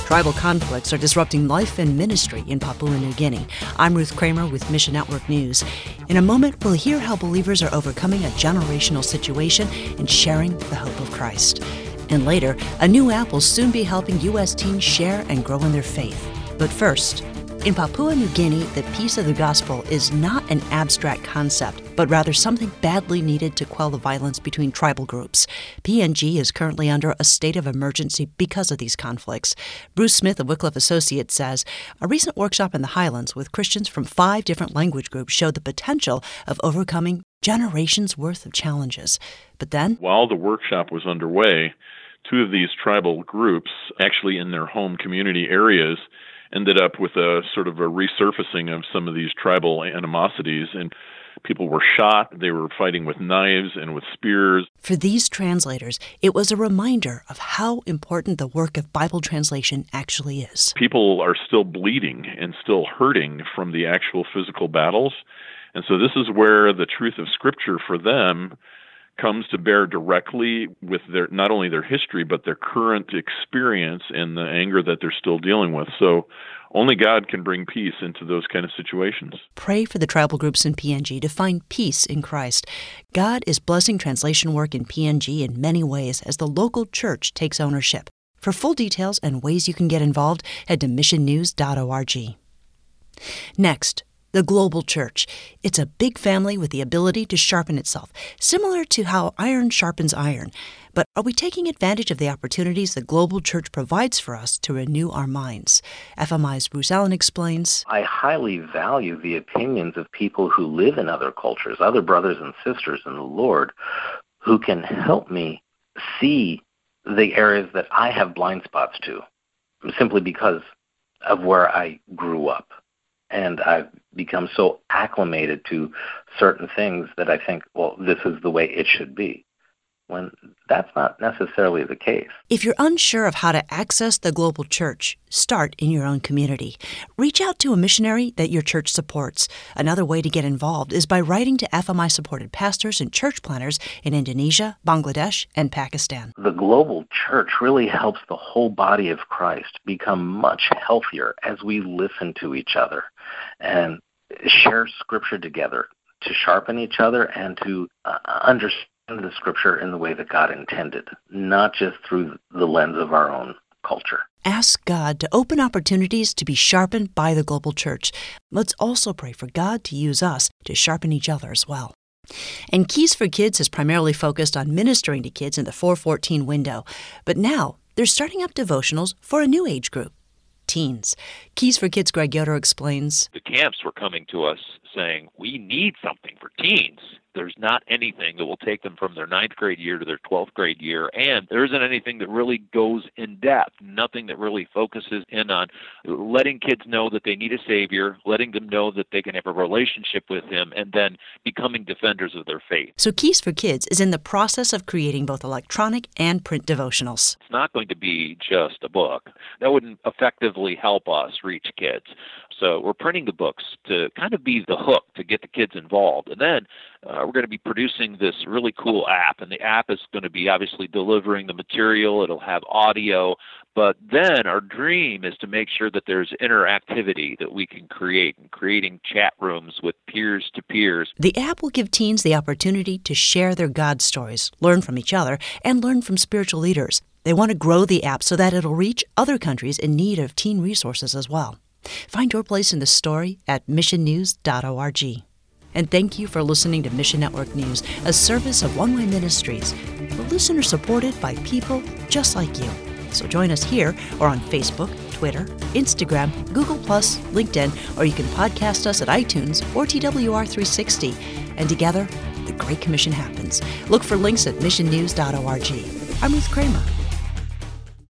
Tribal conflicts are disrupting life and ministry in Papua New Guinea. I'm Ruth Kramer with Mission Network News. In a moment, we'll hear how believers are overcoming a generational situation and sharing the hope of Christ. And later, a new app will soon be helping U.S. teens share and grow in their faith. But first, in Papua New Guinea, the peace of the gospel is not an abstract concept, but rather something badly needed to quell the violence between tribal groups. PNG is currently under a state of emergency because of these conflicts. Bruce Smith of Wycliffe Associates says a recent workshop in the Highlands with Christians from 5 different language groups showed the potential of overcoming generations' worth of challenges. But then, while the workshop was underway, 2 of these tribal groups, actually in their home community areas, ended up with a sort of a resurfacing of some of these tribal animosities, and people were shot. They were fighting with knives and with spears. For these translators, it was a reminder of how important the work of Bible translation actually is. People are still bleeding and still hurting from the actual physical battles, and so this is where the truth of Scripture for them comes to bear directly with their not only their history, but their current experience and the anger that they're still dealing with. So only God can bring peace into those kind of situations. Pray for the tribal groups in PNG to find peace in Christ. God is blessing translation work in PNG in many ways as the local church takes ownership. For full details and ways you can get involved, head to missionnews.org. Next, the global church. It's a big family with the ability to sharpen itself, similar to how iron sharpens iron. But are we taking advantage of the opportunities the global church provides for us to renew our minds? FMI's Bruce Allen explains. I highly value the opinions of people who live in other cultures, other brothers and sisters in the Lord, who can help me see the areas that I have blind spots to, simply because of where I grew up. And I've become so acclimated to certain things that I think, well, this is the way it should be, when that's not necessarily the case. If you're unsure of how to access the global church, start in your own community. Reach out to a missionary that your church supports. Another way to get involved is by writing to FMI-supported pastors and church planners in Indonesia, Bangladesh, and Pakistan. The global church really helps the whole body of Christ become much healthier as we listen to each other and share Scripture together, to sharpen each other and to understand the Scripture in the way that God intended, not just through the lens of our own culture. Ask God to open opportunities to be sharpened by the global church. Let's also pray for God to use us to sharpen each other as well. And Keys for Kids is primarily focused on ministering to kids in the 4-14 window, but now they're starting up devotionals for a new age group, teens. Keys for Kids' Greg Yoder explains. The camps were coming to us saying, we need something for teens. There's not anything that will take them from their 9th grade year to their 12th grade year, and there isn't anything that really goes in depth, nothing that really focuses in on letting kids know that they need a Savior, letting them know that they can have a relationship with Him, and then becoming defenders of their faith. So Keys for Kids is in the process of creating both electronic and print devotionals. It's not going to be just a book. That wouldn't effectively help us reach kids. So we're printing the books to kind of be the hook to get the kids involved. And then we're going to be producing this really cool app, and the app is going to be obviously delivering the material. It'll have audio. But then our dream is to make sure that there's interactivity that we can create, and creating chat rooms with peers to peers. The app will give teens the opportunity to share their God stories, learn from each other, and learn from spiritual leaders. They want to grow the app so that it'll reach other countries in need of teen resources as well. Find your place in the story at missionnews.org. And thank you for listening to Mission Network News, a service of One Way Ministries. We're listener-supported by people just like you. So join us here or on Facebook, Twitter, Instagram, Google+, LinkedIn, or you can podcast us at iTunes or TWR360. And together, the Great Commission happens. Look for links at missionnews.org. I'm Ruth Kramer.